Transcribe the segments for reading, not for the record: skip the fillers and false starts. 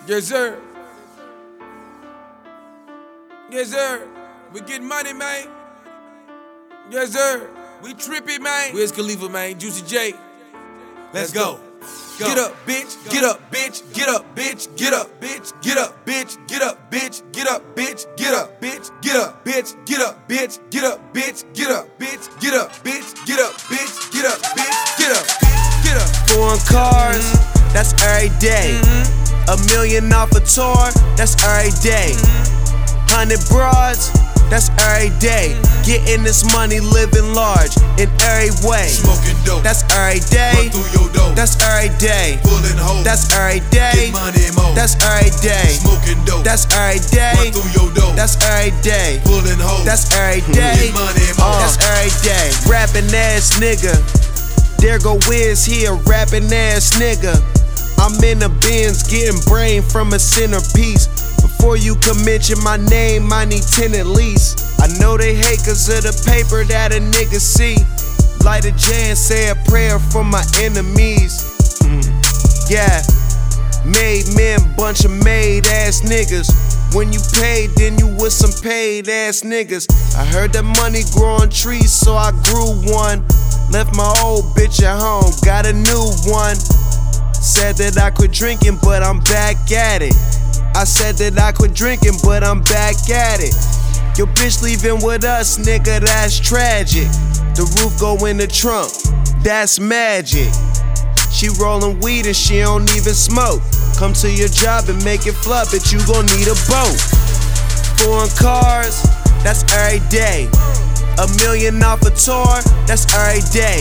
Yes, sir. Yes, sir. We get money, man. Yes, sir. We trippy, man. Wiz Khalifa, man. Juicy J. Let's go. Get up, bitch. Get up, bitch. Get up, bitch. Get up, bitch. Get up, bitch. Get up, bitch. Get up, bitch. Get up, bitch. Get up, bitch. Get up, bitch. Get up, bitch. Get up, bitch. Get up, bitch. Get up, bitch. Get up, bitch. Get up, bitch. Get up. Foreign cars, that's every day. $1 million off a tour, that's every day. 100 broads, that's every day. Getting this money, living large in every way. Smoking dope, that's every day. Run through your dope, that's every day. Pulling hoes, that's every day. Get money more, that's every day. Smoking dope, that's every day. Run through your dope, that's every day. Pulling hoes, that's every day. Get money more, that's every day. Rapping ass nigga, there go Wiz, he a rapping ass nigga. I'm in the Benz getting brain from a centerpiece. Before you can mention my name, I need 10 at least. I know they hate cause of the paper that a nigga see. Light a J and say a prayer for my enemies. Yeah, made men, bunch of made ass niggas. When you paid, then you with some paid ass niggas. I heard that money grow on trees, so I grew one. Left my old bitch at home, got a new one. Said that I quit drinking, but I'm back at it. I said that I quit drinking, but I'm back at it. Your bitch leaving with us, nigga, that's tragic. The roof go in the trunk, that's magic. She rollin' weed and she don't even smoke. Come to your job and make it flop, but you gon' need a boat. Foreign cars, that's every day. $1 million off a tour, that's every day.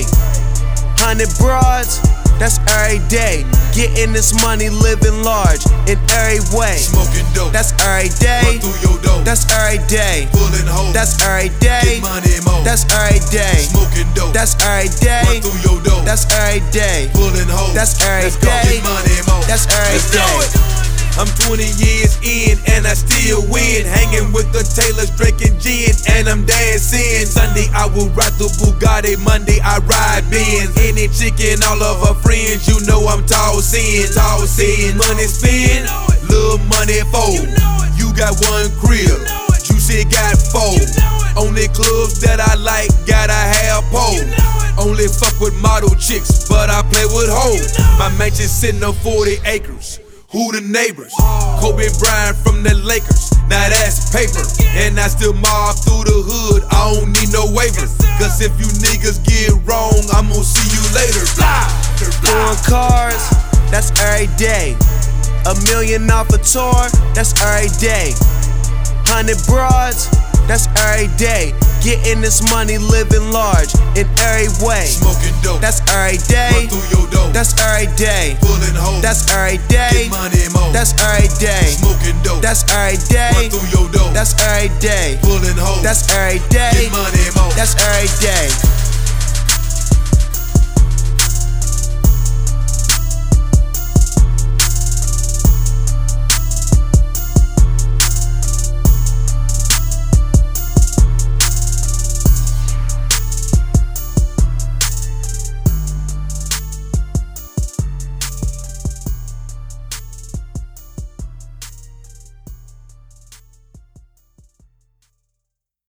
100 broads, that's every day. Getting this money, living large in every way. Smoking dope, that's every day. Run through your dope, that's every day. Pulling hoes, that's every day. Get money more, that's every day. Smoking dope, that's every day. Run through your dope, that's every day. Pulling hoes, that's every Get day. money more, that's every day. I'm 20 years in and I still win. Hanging with the Taylors, drinking gin, and I'm dancing. Sunday I will ride the Bugatti, Monday I ride Benz. Any chicken, all of her friends, you know I'm tossing. Money spin, little money fold. You got one crib, Juicy got four. Only clubs that I like, gotta have pole. Only fuck with model chicks, but I play with hoes. My mansion sitting on 40 acres. Who the neighbors? Kobe Bryant from the Lakers. Now that's paper. And I still mob through the hood. I don't need no waivers. Cause if you niggas get wrong, I'm gon' see you later. Foreign cars, that's every day. $1 million off a tour, that's every day. 100 broads, that's every day. Getting this money, living large in every way. Smoking dope, that's every day. Run through your dope, that's every day. Pulling hoes, that's every day. Get money more, that's every day. Smoking dope, that's every day. Run through your dope, that's every day. Pulling hoes, that's every day. Get money more, that's every day.